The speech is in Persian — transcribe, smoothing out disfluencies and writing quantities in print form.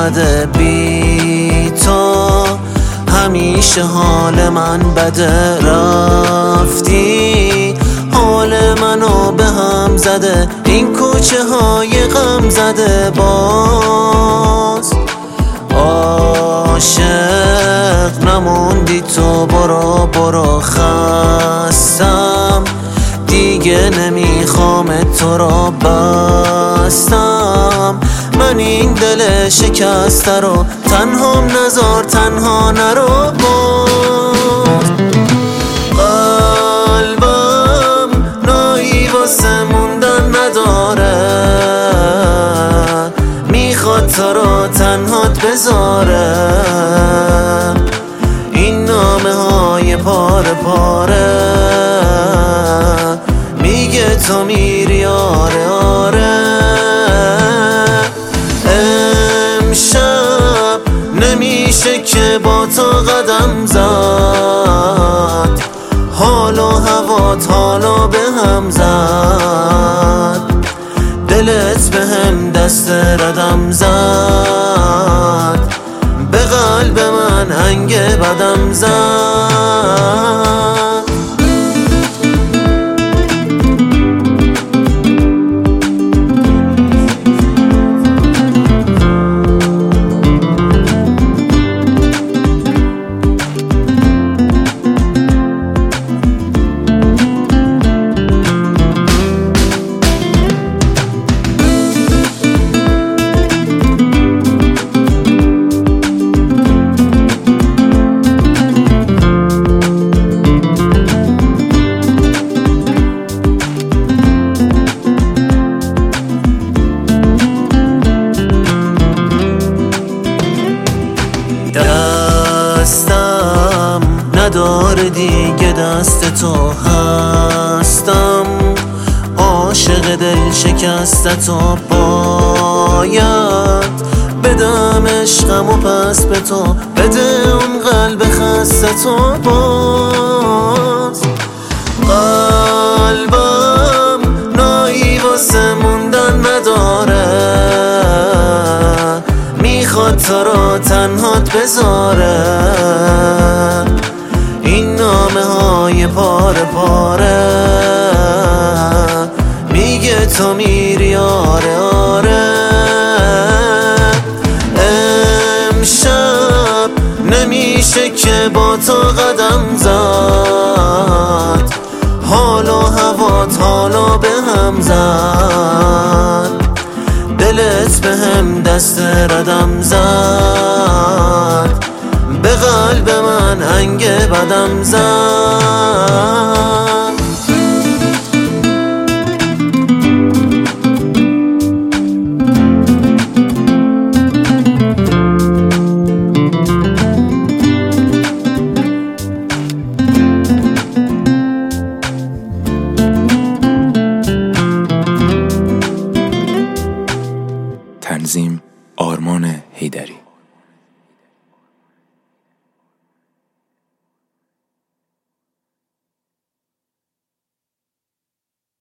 زده بی تو، همیشه حال من بده. رفتی حال منو به هم زده، این کوچه های غم زده. باز عاشق نموندی تو، برو برو خستم دیگه، نمیخوام تو را بستم. من این دل شکسته رو تنهام نذار، تنها نرو. باز قلبم نایی واسه موندن نداره، میخواد تو رو تنهات بذاره. این نامه های پاره پاره میگه تو میری، آره آره. امشب نمیشه که با تو قدم زد، حال و هوات حالا به هم زد. دلت به هم دست ردم زد، به قلب من هنگ بدم زد. دستم نداره دیگه، دست تو هستم. عاشق دل شکسته تو، باید بدم عشقم و پس به تو بده اون قلب خسته تو. باز قلبم نایی واسه موندن نداره، میخواد تو رو تنهات بذاره. این نامه های پاره پاره میگه تو میری، آره آره. امشب نمیشه که با تو قدم زد، حال و هوات حالا به هم زد. دلت به هم دست ردم زد، به قلب من هنگ بدم زد.